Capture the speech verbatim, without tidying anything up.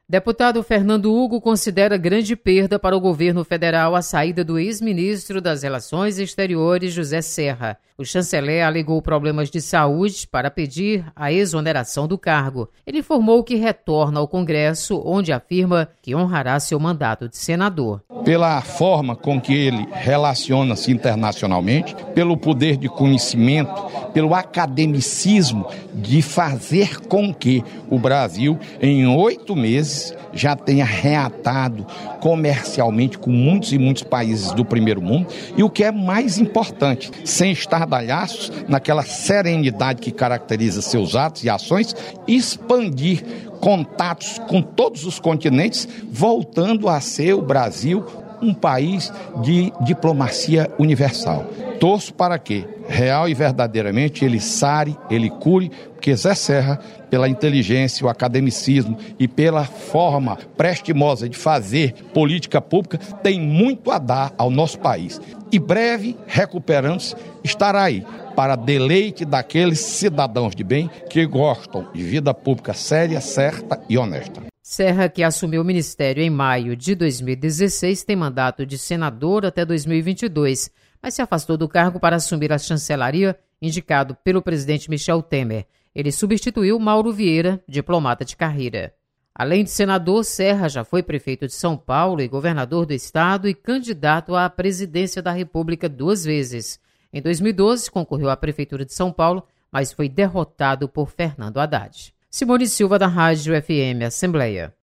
Deputado Fernando Hugo considera grande perda para o governo federal a saída do ex-ministro das Relações Exteriores, José Serra. O chanceler alegou problemas de saúde para pedir a exoneração do cargo. Ele informou que retorna ao Congresso, onde afirma que honrará seu mandato de senador. Pela forma com que ele relaciona-se internacionalmente, pelo poder de conhecimento, pelo academicismo de fazer com que o Brasil, em oito meses, já tenha reatado comercialmente com muitos e muitos países do primeiro mundo, e o que é mais importante, sem estardalhaços, naquela serenidade que caracteriza seus atos e ações, expandir contatos com todos os continentes, voltando a ser o Brasil um país de diplomacia universal. Torço para que, real e verdadeiramente, ele sare, ele cure, porque Zé Serra, pela inteligência, o academicismo e pela forma prestimosa de fazer política pública, tem muito a dar ao nosso país. E breve, recuperando-se, estará aí para deleite daqueles cidadãos de bem que gostam de vida pública séria, certa e honesta. Serra, que assumiu o ministério em maio de dois mil e dezesseis, tem mandato de senador até dois mil e vinte e dois, mas se afastou do cargo para assumir a chancelaria, indicado pelo presidente Michel Temer. Ele substituiu Mauro Vieira, diplomata de carreira. Além de senador, Serra já foi prefeito de São Paulo e governador do estado e candidato à presidência da República duas vezes. Em dois mil e doze, concorreu à prefeitura de São Paulo, mas foi derrotado por Fernando Haddad. Simone Silva, da Rádio F M Assembleia.